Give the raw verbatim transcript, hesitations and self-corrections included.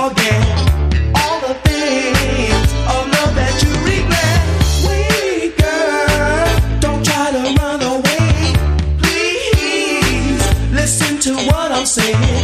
forget all the things of love that you regret. Wait, girl, don't try to run away. Please listen to what I'm saying.